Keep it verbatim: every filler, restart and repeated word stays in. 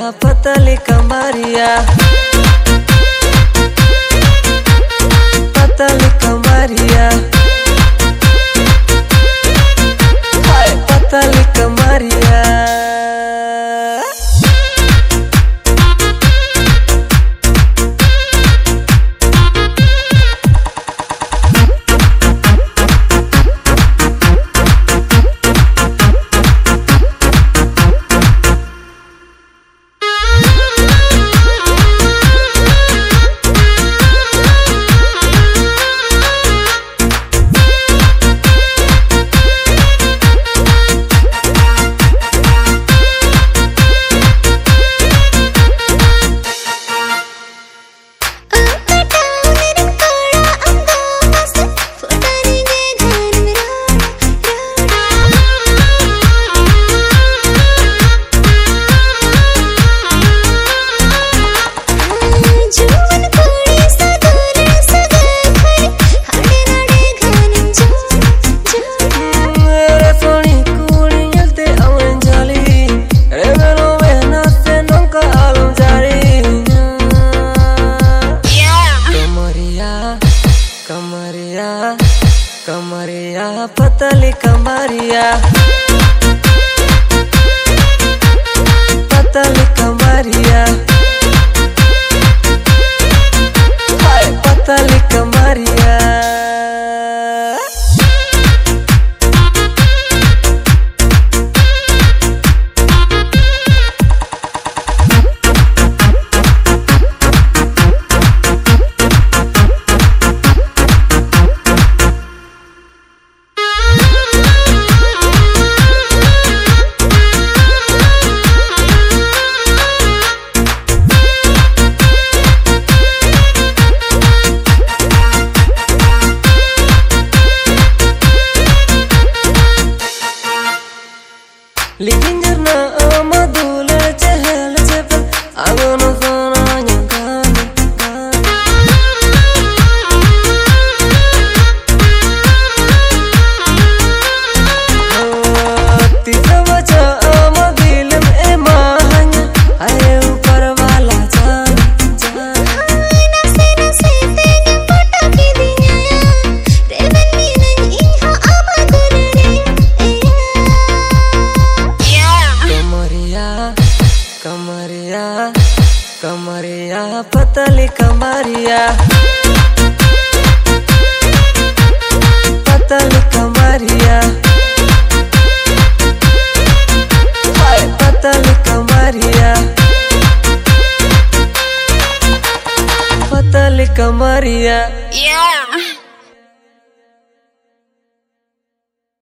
पतली कमरिया, पतली कमरिया, हाय पतली कमरिया। कमरिया कमरिया पतली कमरिया, पतली कमरिया, हाय पतली कमरिया। Linger na amadula chehel chepel agono sana nyangkani ati samacha amadilam emahanya aye upar wala jaan jaan nafse nafse tenya pataki dinya revanni nan inha amadurane कमरिया कमरिया पतली कमरिया, पतली कमरिया, हाय पतली कमरिया, पतली कमरिया।